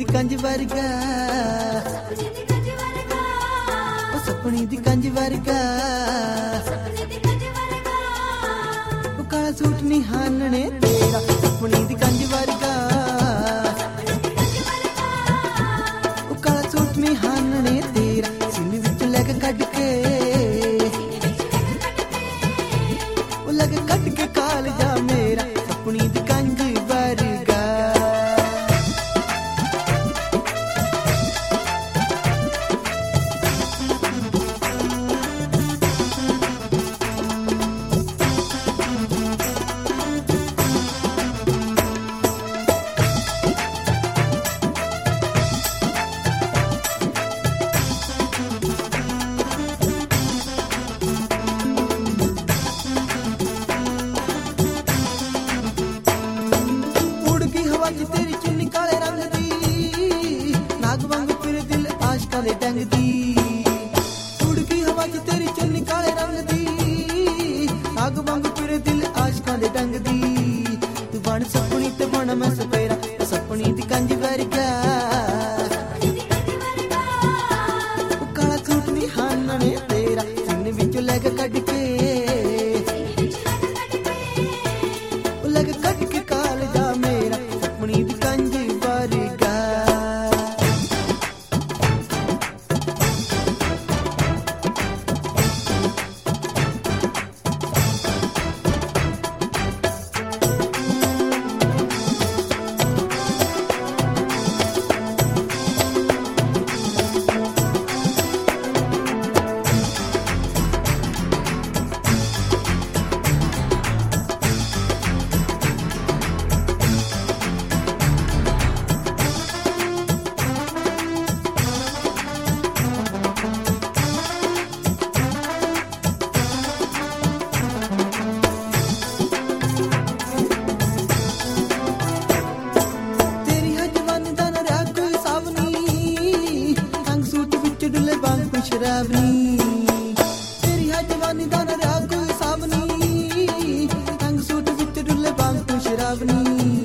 कंज वर्गा सपनी दी कंज वर्गा काला सूट नी हानने तेरा सपनी दी कंज वर्गा काला सूट नी हानने तेरा सीने विच लग कट के लग कट के काल जा मेरा सपनी दी कंज वर्गा तेरी चुन्नी काले रंग दी नाग वांग फिर दिल आशकां दे डंग दी उड़ गई हवा च तेरी चुन्नी काले रंग दी नाग वांग फिर दिल आशकां दे डंग दी तू बन सपनी ते बन मैं सपेरा सपनी दी कंज वर्गा काला सूट नी हानने तेरा सीने विचों लग कट के लग कट के काल जा मेरा सपनी दी कंज वर्गा शराबनी तेरी है जवानी दा ना कोई साबनी रंग सूट विच डुले बांग तू शराबनी